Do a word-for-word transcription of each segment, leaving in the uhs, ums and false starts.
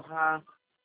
Aham.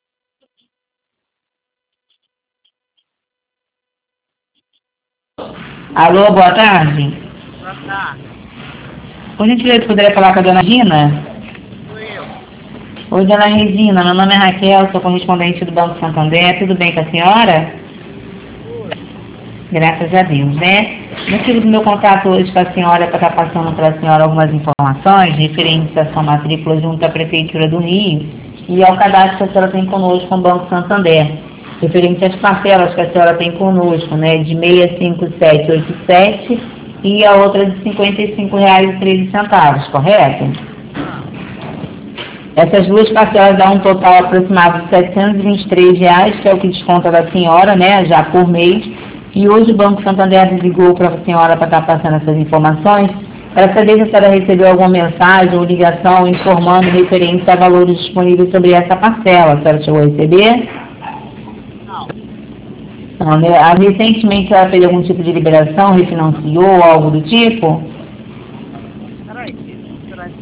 Alô, boa tarde. Boa tarde. Por gentileza, poderia falar com a dona Rina? Sou eu. Oi, dona Regina, meu nome é Raquel, sou correspondente do Banco Santander, tudo bem com a senhora? Tudo. Graças a Deus, né? O motivo do meu contato hoje com a senhora é para estar passando para a senhora algumas informações referentes à sua matrícula junto à Prefeitura do Rio e ao cadastro que a senhora tem conosco com o Banco Santander, referente às parcelas que a senhora tem conosco, né, de seis cinco sete oito sete e a outra de cinquenta e cinco reais e treze centavos, correto? Ah. Essas duas parcelas dão um total aproximado de setecentos e vinte e três reais, que é o que desconta da senhora, né, já por mês. E hoje o Banco Santander ligou para a senhora para estar passando essas informações, para saber se a senhora recebeu alguma mensagem ou ligação informando referente a valores disponíveis sobre essa parcela. A senhora chegou a receber? Não. Não, né? Ah, recentemente ela fez algum tipo de liberação, refinanciou, algo do tipo? Peraí. Peraí.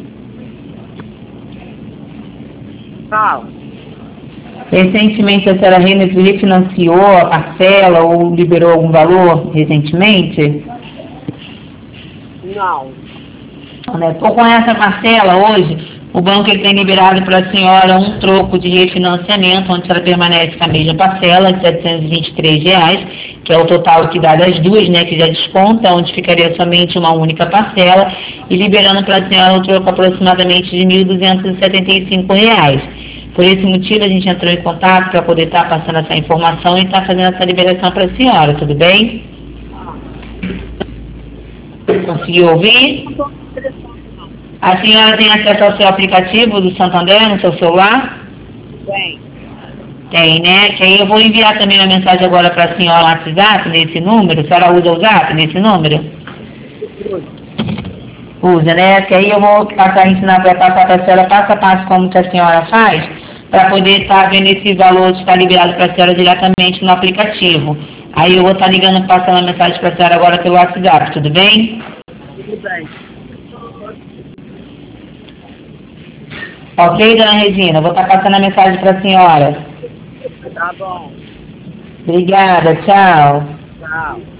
Fala. Recentemente a senhora refinanciou a parcela ou liberou algum valor recentemente? Não. Né? Ou com essa parcela hoje, o banco ele tem liberado para a senhora um troco de refinanciamento, onde a senhora permanece com a mesma parcela, de setecentos e vinte e três reais, que é o total que dá das duas, né, que já desconta, onde ficaria somente uma única parcela, e liberando para a senhora um troco aproximadamente de mil duzentos e setenta e cinco reais. Por esse motivo, a gente entrou em contato para poder estar passando essa informação e estar fazendo essa liberação para a senhora, tudo bem? Conseguiu ouvir? A senhora tem acesso ao seu aplicativo do Santander no seu celular? Tem. Tem, né? Que aí eu vou enviar também uma mensagem agora para a senhora no WhatsApp, nesse número. A senhora usa o Zap nesse número? Usa, né? Que aí eu vou passar a ensinar para passar para a senhora passo a passo como que a senhora faz, para poder estar vendo esse valor de estar liberado para a senhora diretamente no aplicativo. Aí eu vou estar ligando, passando a mensagem para a senhora agora pelo WhatsApp, tudo bem? Tudo bem. Ok, dona Regina? Vou estar passando a mensagem para a senhora. Tá bom. Obrigada, tchau. Tchau.